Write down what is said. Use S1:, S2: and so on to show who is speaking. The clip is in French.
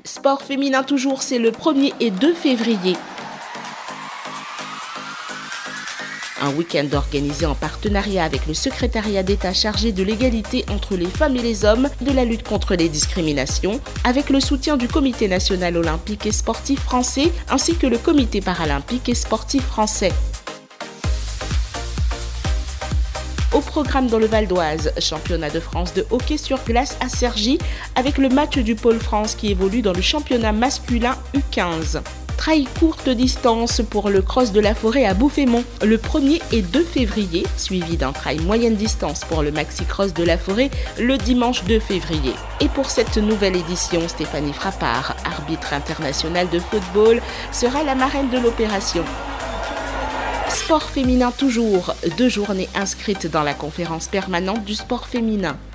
S1: Sport féminin toujours, c'est le 1er et 2 février. Un week-end organisé en partenariat avec le secrétariat d'État chargé de l'égalité entre les femmes et les hommes, de la lutte contre les discriminations, avec le soutien du Comité national olympique et sportif français ainsi que le Comité paralympique et sportif français. Au programme dans le Val d'Oise, championnat de France de hockey sur glace à Cergy avec le match du Pôle France qui évolue dans le championnat masculin U15. Trail courte distance pour le cross de la forêt à Bouffémont le 1er et 2 février, suivi d'un trail moyenne distance pour le maxi cross de la forêt le dimanche 2 février. Et pour cette nouvelle édition, Stéphanie Frappard, arbitre internationale de football, sera la marraine de l'opération. Sport féminin toujours, 2 journées inscrites dans la conférence permanente du sport féminin.